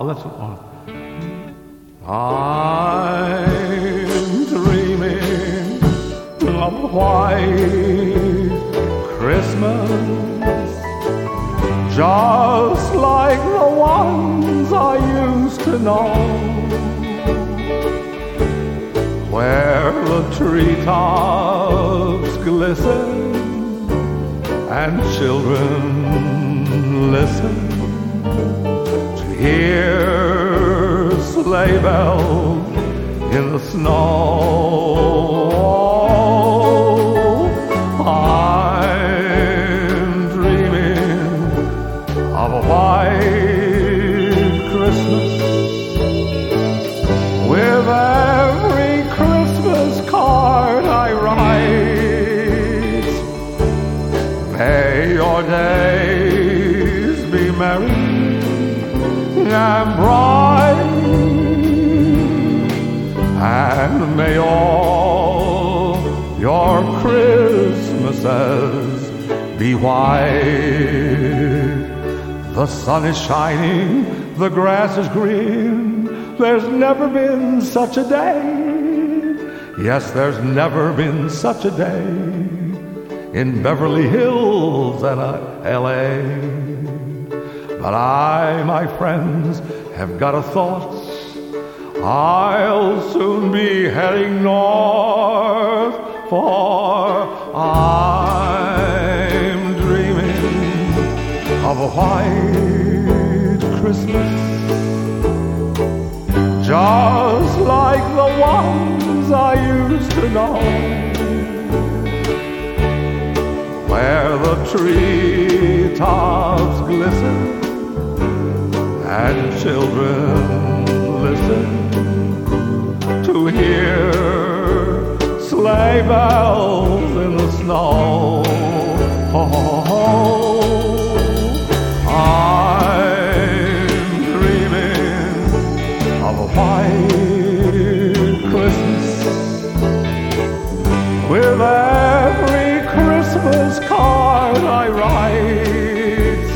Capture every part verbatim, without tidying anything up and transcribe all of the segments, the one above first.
listen. Oh. I'm dreaming of a white Christmas, just like the ones I used to know, where the treetops glisten and children listen to hear sleigh bells in the snow. I'm dreaming of a white Christmas, with every Christmas card I write. May your days be merry and bright, and may all your Christmases be white. The sun is shining, the grass is green, there's never been such a day. Yes, there's never been such a day in Beverly Hills and L A. But I, my friends, have got a thought. I'll soon be heading north, for I'm dreaming of a white Christmas, just like the ones I used to know, where the treetops glisten and children listen to hear sleigh bells in the snow. Oh, I'm dreaming of a white Christmas, with every Christmas card I write.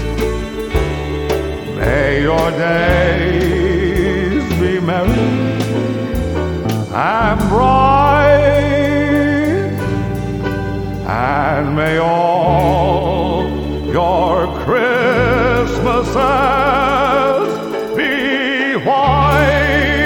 May your days be merry and bright, and may all your Christmases be white.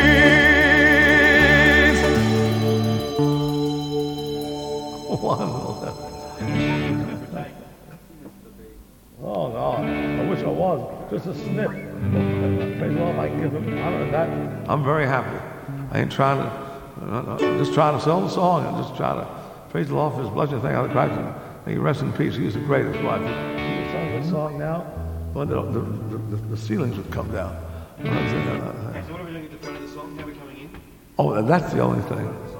Oh no, I wish I was. Just a snip. Praise Lord, I can give him honor that. I'm very happy. I ain't trying to, uh, just trying to sell the song and just trying to praise the Lord for his blessing. Thank God, Christ. May he rest in peace. He's the greatest. Wife. He sang this song now, when the, the, the, the ceilings would come down. Uh, So what are we doing at the front of the song? How are we coming in? Oh, that's the only thing.